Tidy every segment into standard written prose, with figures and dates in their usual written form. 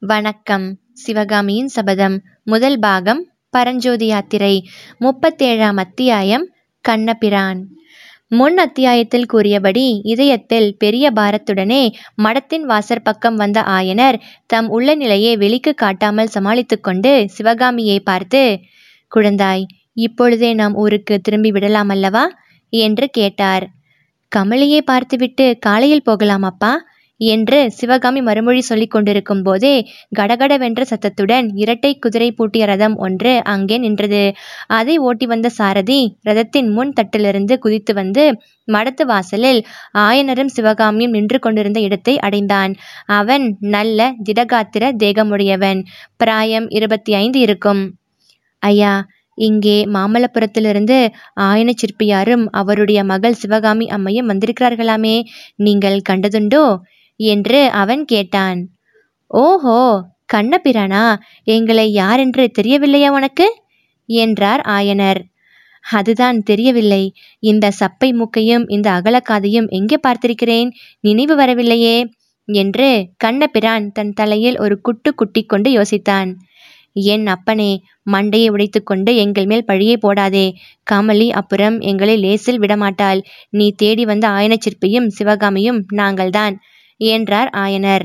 வணக்கம். சிவகாமியின் சபதம் முதல் பாகம் பரஞ்சோதி யாத்திரை 37ஆம் அத்தியாயம் கண்ணபிரான். முன் அத்தியாயத்தில் கூறியபடி இதயத்தில் பெரிய பாரத்துடனே மடத்தின் வாசற்பக்கம் வந்த ஆயனர் தம் உள்ள நிலையை வெளிக்கு காட்டாமல் சமாளித்துக் கொண்டு சிவகாமியை பார்த்து, குழந்தாய், இப்பொழுதே நாம் ஊருக்கு திரும்பி விடலாம் அல்லவா என்று கேட்டார். கமலியை பார்த்துவிட்டு காலையில் போகலாம் அப்பா என்று சிவகாமி மறுமொழி சொல்லிக் கொண்டிருக்கும் போதே கடகடவென்ற சத்தத்துடன் இரட்டை குதிரை பூட்டிய ரதம் ஒன்று அங்கே நின்றது. அதை ஓட்டி வந்த சாரதி ரதத்தின் முன் தட்டிலிருந்து குதித்து வந்து மடத்து வாசலில் ஆயனரும் சிவகாமியும் நின்று கொண்டிருந்த இடத்தை அடைந்தான். அவன் நல்ல திடகாத்திர தேகமுடையவன். பிராயம் 25 இருக்கும். ஐயா, இங்கே மாமல்லபுரத்திலிருந்து ஆயன சிற்பியாரும் அவருடைய மகள் சிவகாமி அம்மையும் வந்திருக்கிறார்களாமே, நீங்கள் கண்டதுண்டோ என்று அவன் கேட்டான். ஓஹோ, கண்ணபிரானா, எங்களை யாரென்று தெரியவில்லையா உனக்கு என்றார் ஆயனர். அதுதான் தெரியவில்லை. இந்த சப்பை மூக்கையும் இந்த அகலக்காதையும் எங்கே பார்த்திருக்கிறேன், நினைவு வரவில்லையே என்று கண்ணபிரான் தன் தலையில் ஒரு குட்டு குட்டி கொண்டு யோசித்தான். என் அப்பனே, மண்டையை உடைத்துக்கொண்டு எங்கள் மேல் பழியை போடாதே. கமலி அப்புறம் எங்களை லேசில் விடமாட்டாள். நீ தேடி வந்த ஆயன சிற்பியும் சிவகாமியும் நாங்கள்தான் என்றார் ஆயனர்.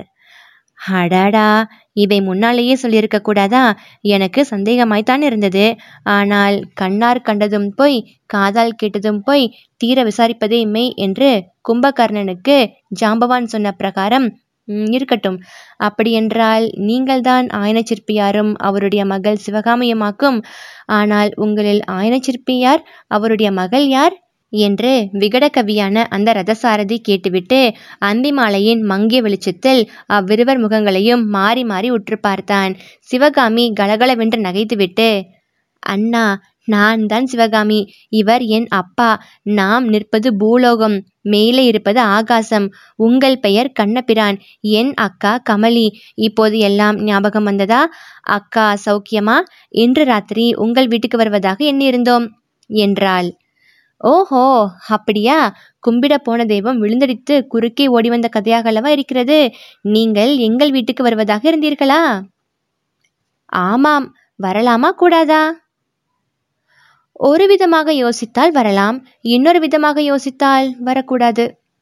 அடாடா, இதை முன்னாலேயே சொல்லியிருக்க கூடாதா? எனக்கு சந்தேகமாய்த்தான் இருந்தது. ஆனால் கண்ணார் கண்டதும் போய் காதால் கேட்டதும் போய் தீர விசாரிப்பதே மெய் என்று கும்பகர்ணனுக்கு ஜாம்பவான் சொன்ன பிரகாரம் இருக்கட்டும். அப்படியென்றால் நீங்கள்தான் ஆயன சிற்பியாரும் அவருடைய மகள் சிவகாமியுமாக்கும். ஆனால் உங்களில் ஆயன சிற்பியார், அவருடைய மகள் யார் என்று விகடகவியான அந்த ரதசாரதி கேட்டுவிட்டு அந்தி மாலையின் மங்கிய வெளிச்சத்தில் அவ்விருவர் முகங்களையும் மாறி மாறி உற்று பார்த்தான். சிவகாமி கலகலவென்று நகைத்துவிட்டு, அண்ணா, நான் தான் சிவகாமி. இவர் என் அப்பா. நாம் நிற்பது பூலோகம், மேலே இருப்பது ஆகாசம். உங்கள் பெயர் கண்ணபிரான், என் அக்கா கமலி. இப்போது எல்லாம் ஞாபகம் வந்ததா? அக்கா சௌக்கியமா? இன்று ராத்திரி உங்கள் வீட்டுக்கு வருவதாக எண்ணியிருந்தோம் என்றாள். ஓஹோ, அப்படியா? கும்பிட போன தெய்வம் விழுந்தடித்து குறுக்கே ஓடி வந்த கதையாக அல்லவா இருக்கிறது. நீங்கள் எங்கள் வீட்டுக்கு வருவதாக இருந்தீர்களா? ஆமாம். வரலாமா கூடாதா? ஒரு விதமாக யோசித்தால் வரலாம், இன்னொரு விதமாக யோசித்தால் வரக்கூடாது.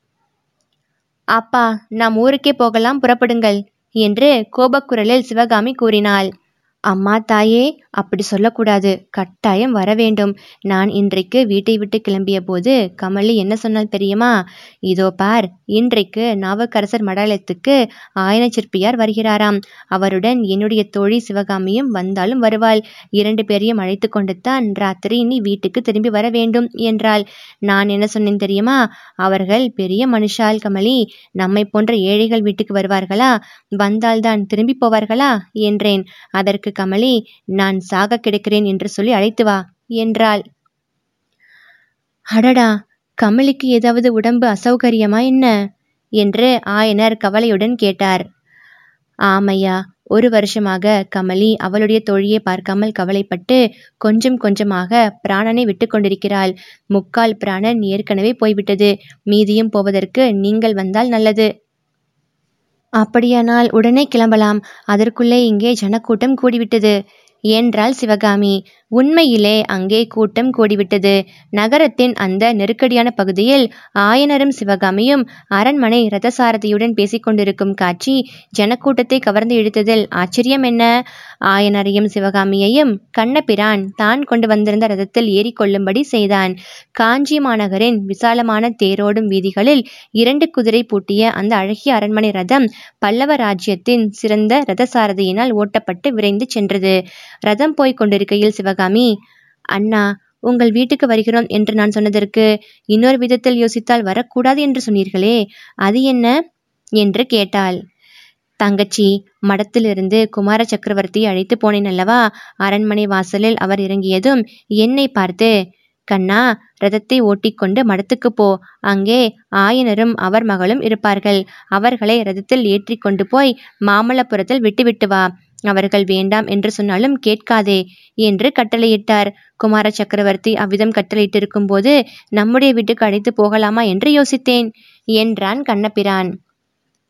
அப்பா, நாம் ஊருக்கே போகலாம், புறப்படுங்கள் என்று கோபக்குரலில் சிவகாமி கூறினாள். அம்மா தாயே, அப்படி சொல்லக்கூடாது. கட்டாயம் வர வேண்டும். நான் இன்றைக்கு வீட்டை விட்டு கிளம்பிய போது கமலி என்ன சொன்னால் தெரியுமா? இதோ பார், இன்றைக்கு நாவுக்கரசர் மடாலயத்துக்கு ஆயன சிற்பியார் வருகிறாராம். அவருடன் என்னுடைய தோழி சிவகாமியும் வந்தாலும் வருவாள். 2 பேரையும் அழைத்து கொண்டுத்தான் ராத்திரி நீ வீட்டுக்கு திரும்பி வர வேண்டும் என்றாள். நான் என்ன சொன்னேன் தெரியுமா? அவர்கள் பெரிய மனுஷால் கமலி, நம்மை போன்ற ஏழைகள் வீட்டுக்கு வருவார்களா? வந்தால்தான் திரும்பி போவார்களா என்றேன். அதற்கு கமலி, நான் சாக கிடக்கிறேன் என்று சொல்லி அழைத்து வா என்றாள். அடடா, கமலிக்கு ஏதாவது உடம்பு அசௌகரியமா என்ன என்று ஆயனர் கவலையுடன் கேட்டார். ஆமையா, 1 வருஷமாக கமலி அவளுடைய தோழியை பார்க்காமல் கவலைப்பட்டு கொஞ்சம் கொஞ்சமாக பிராணனை விட்டு கொண்டிருக்கிறாள். 3/4 பிராணன் ஏற்கனவே போய்விட்டது. மீதியும் போவதற்கு நீங்கள் வந்தால் நல்லது. அப்படியானால் உடனே கிளம்பலாம். அதற்குள்ளே இங்கே ஜனக்கூட்டம் கூடிவிட்டது என்றாள் சிவகாமி. உண்மையிலே அங்கே கூட்டம் கூடிவிட்டது. நகரத்தின் அந்த நெருக்கடியான பகுதியில் ஆயனரும் சிவகாமியும் அரண்மனை ரதசாரதியுடன் பேசிக்கொண்டிருக்கும் காட்சி ஜனக்கூட்டத்தை கவர்ந்து இழுத்ததில் ஆச்சரியம் என்ன? ஆயனரையும் சிவகாமியையும் கண்ணபிரான் தான் கொண்டு வந்திருந்த ரதத்தில் ஏறிக்கொள்ளும்படி செய்தான். காஞ்சி மாநகரின் விசாலமான தேரோடும் வீதிகளில் 2 குதிரை பூட்டிய அந்த அழகிய அரண்மனை ரதம் பல்லவ ராஜ்யத்தின் சிறந்த ரதசாரதியினால் ஓட்டப்பட்டு விரைந்து சென்றது. ரதம் போய்க் கொண்டிருக்கையில் சிவகாமி, அண்ணா, உங்கள் வீட்டுக்கு வருகிறோம் என்று நான் சொன்னதற்கு இன்னொரு விதத்தில் யோசித்தால் வரக்கூடாது என்று சொன்னீர்களே, அது என்ன என்று கேட்டாள். தங்கச்சி, மடத்திலிருந்து குமார சக்கரவர்த்தியை அழைத்து போனேன் அல்லவா? அரண்மனை வாசலில் அவர் இறங்கியதும் என்னை பார்த்து, கண்ணா, ரதத்தை ஓட்டிக்கொண்டு மடத்துக்கு போ. அங்கே ஆயனரும் அவர் மகளும் இருப்பார்கள். அவர்களை ரதத்தில் ஏற்றி கொண்டு போய் மாமல்லபுரத்தில் விட்டுவிட்டு வா. அவர்கள் வேண்டாம் என்று சொன்னாலும் கேட்காதே என்று கட்டளையிட்டார். குமார சக்கரவர்த்தி அவ்விதம் கட்டளையிட்டிருக்கும் போது நம்முடைய வீட்டுக்கு அழைத்து போகலாமா என்று யோசித்தேன் என்றான் கண்ணபிரான்.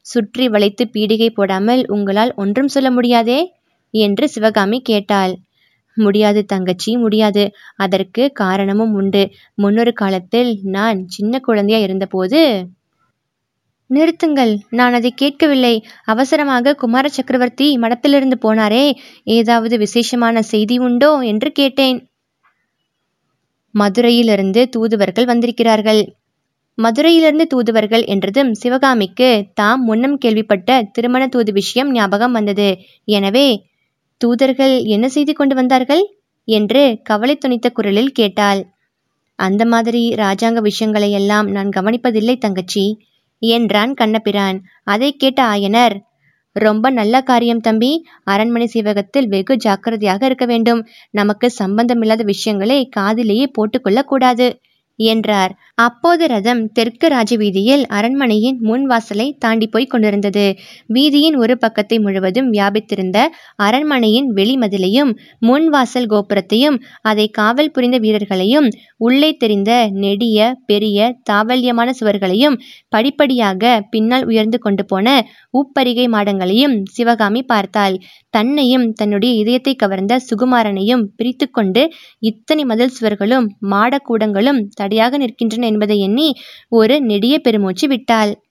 சுற்றி வளைத்து பீடிகை போடாமல் உங்களால் ஒன்றும் சொல்ல முடியாதே என்று சிவகாமி கேட்டாள். முடியாது தங்கச்சி, முடியாது. அதற்கு காரணமும் உண்டு. முன்னொரு காலத்தில் நான் சின்ன குழந்தையா இருந்தபோது. நிறுத்துங்கள், நான் அதை கேட்கவில்லை. அவசரமாக குமார சக்கரவர்த்தி மடத்திலிருந்து போனாரே, ஏதாவது விசேஷமான செய்தி உண்டோ என்று கேட்டேன். மதுரையிலிருந்து தூதுவர்கள் வந்திருக்கிறார்கள். மதுரையிலிருந்து தூதுவர்கள் என்றதும் சிவகாமிக்கு தாம் முன்னம் கேள்விப்பட்ட திருமண தூது விஷயம் ஞாபகம் வந்தது. எனவே தூதர்கள் என்ன செய்து கொண்டு வந்தார்கள் என்று கவலை துணித்த குரலில் கேட்டாள். அந்த மாதிரி ராஜாங்க விஷயங்களை எல்லாம் நான் கவனிப்பதில்லை தங்கச்சி என்றான் கண்ணபிரான். அதை கேட்ட ஆயனர், ரொம்ப நல்ல காரியம் தம்பி. அரண்மனை சேவகத்தில் வெகு ஜாக்கிரதையாக இருக்க வேண்டும். நமக்கு சம்பந்தமில்லாத விஷயங்களை காதிலேயே போட்டுக்கொள்ள கூடாது என்றார். அப்போது ரதம் தெற்கு ராஜவீதியில் அரண்மனையின் முன் வாசலை தாண்டி போய் கொண்டிருந்தது. வீதியின் ஒரு பக்கத்தை முழுவதும் வியாபித்திருந்த அரண்மனையின் வெளிமதிலையும் முன் வாசல் கோபுரத்தையும் அதை காவல் புரிந்த வீரர்களையும் உள்ளே தெரிந்த நெடிய பெரிய தாவல்யமான சுவர்களையும் படிப்படியாக பின்னால் உயர்ந்து கொண்டு போன உப்பரிகை மாடங்களையும் சிவகாமி பார்த்தாள். தன்னையும் தன்னுடைய இதயத்தை கவர்ந்த சுகுமாரனையும் பிரித்து கொண்டு இத்தனை மதில் சுவர்களும் மாடக்கூடங்களும் தடையாக நிற்கின்றன என்பதை எண்ணி ஒரு நெடிய பெருமூச்சு விட்டாள்.